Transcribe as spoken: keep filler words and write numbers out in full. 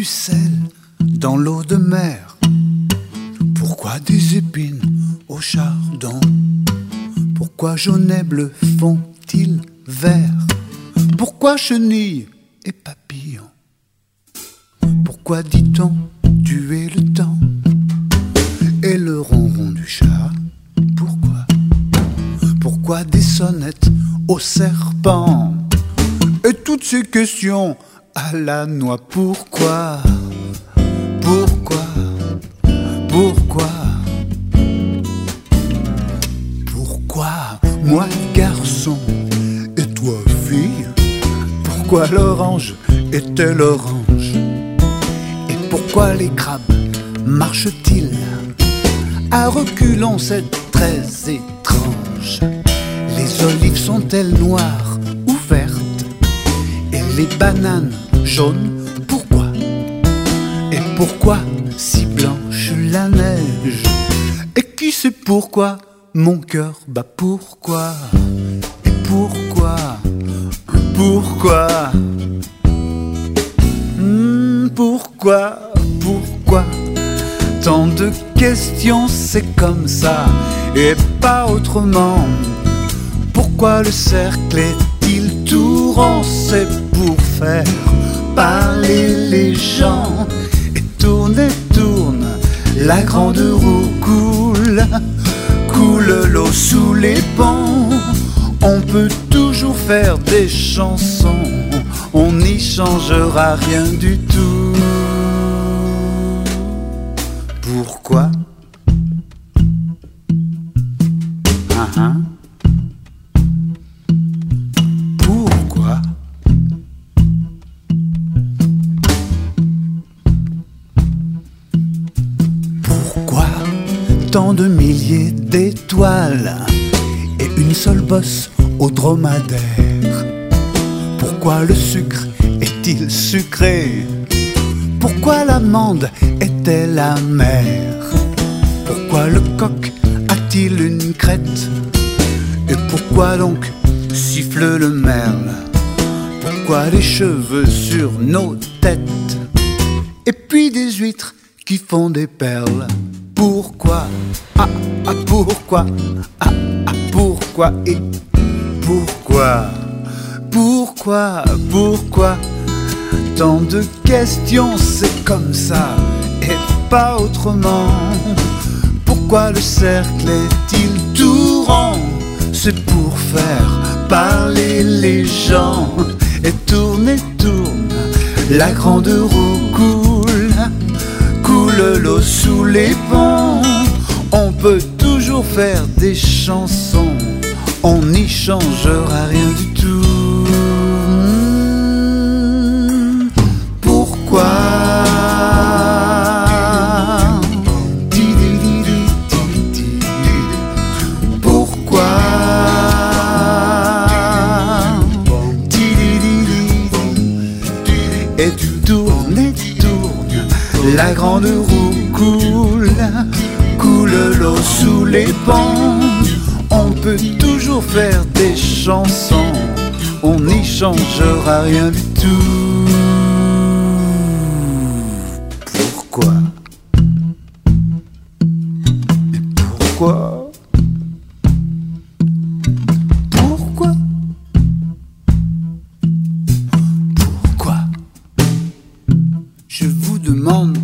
du sel dans l'eau de mer? Pourquoi des épines au chardon? Pourquoi jaune et bleu font-ils vert? Pourquoi chenilles et papillons? Pourquoi dit-on tuer le temps et le ronron du chat? Pourquoi? Pourquoi des sonnettes au serpent? Et toutes ces questions à la noix. Pourquoi? Pourquoi? Pourquoi? Pourquoi moi garçon et toi fille? Pourquoi l'orange est-elle orange? Et pourquoi les crabes marchent-ils à reculons? C'est très étrange. Les olives sont-elles noires ou vertes? Et les bananes jaunes, pourquoi? Et pourquoi si blanche la neige? Et qui sait pourquoi mon cœur bat? Pourquoi? Et pourquoi? Pourquoi? hmm, Pourquoi? Pourquoi? Tant de questions, c'est comme ça et pas autrement. Pourquoi le cercle est-il tout rond? C'est pour faire parler les gens. Et tourne et tourne, la grande roue coule, coule l'eau sous les ponts. On peut toujours faire des chansons, on n'y changera rien du tout. Pourquoi? Uh-huh. Pourquoi? Pourquoi tant de milliers d'étoiles et une seule bosse au dromadaire? Pourquoi le sucre est-il sucré? Pourquoi l'amande est-elle amère? Pourquoi le coq a-t-il une crête? Et pourquoi donc siffle le merle? Pourquoi les cheveux sur nos têtes? Et puis des huîtres qui font des perles? Pourquoi? Ah, ah, pourquoi? Ah, ah, pourquoi? Et pourquoi? Pourquoi? Pourquoi? Tant de questions, c'est comme ça et pas autrement. Pourquoi le cercle est-il tout rond? C'est pour faire parler les gens. Et tourne et tourne, la grande roue coule, coule l'eau sous les ponts. On peut toujours faire des chansons, on n'y changera rien du tout. Pourquoi? Pourquoi? Et tu tournes et tournes, la grande roue coule, coule l'eau sous les ponts. On peut toujours faire des chansons, on n'y changera rien du tout. Pourquoi? Mais pourquoi? Pourquoi? Pourquoi? Je vous demande